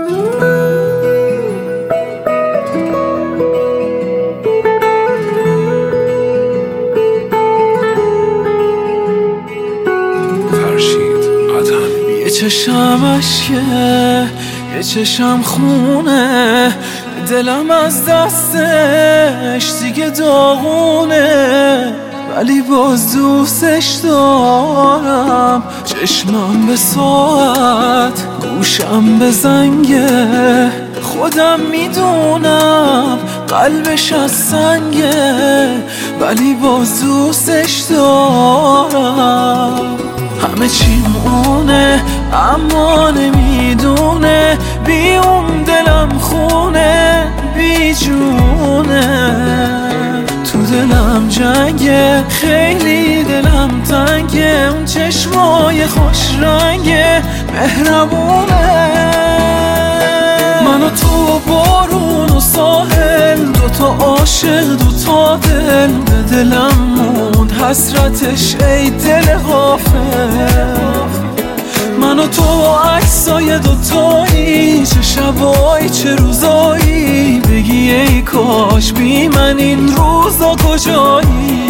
یه چشم اشکه، یه چشم خونه، دلم از دستش دیگه داغونه، ولی باز دوستش دارم. چشمم به ساعت، گوشم به زنگه، خودم میدونم قلبش از سنگه، ولی باز دوستش دارم. همه چیم اونه اما نمیدونه، بی اون دلم خونه، بی جونه. تو دلم جنگه، خیلی دلم تنگه، اون چشمای خوش رنگه مهربونه. من و تو بارون و ساحل، دوتا عاشق دوتا دل، به دلم موند حسرتش ای دل غافل. من و تو عکسای دوتایی، چه شبایی چه روزایی، بگی ای کاش بی من این روزا کجایی.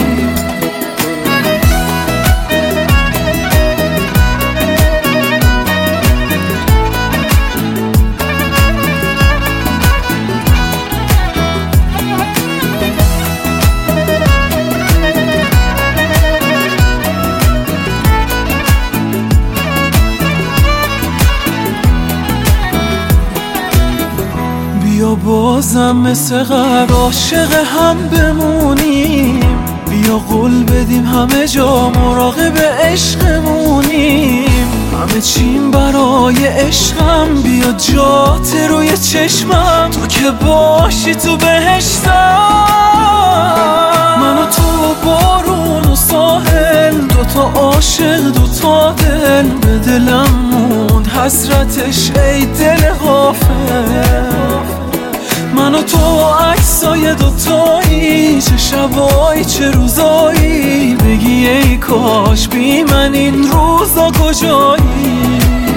بیا بازم مثل قبل عاشق هم بمونیم، بیا قول بدیم همه جا مراقب عشقمونیم. همه چیم برای عشقم، بیا جات روی چشمم، تو که باشی تو بهشتم. من و تو بارون و ساحل، دوتا عاشق دوتا دل، به دلم موند حسرتش ای دل غافل. من و تو عکسای دوتایی، چه شبایی چه روزایی، بگی ای کاش بی من این روزا کجایی.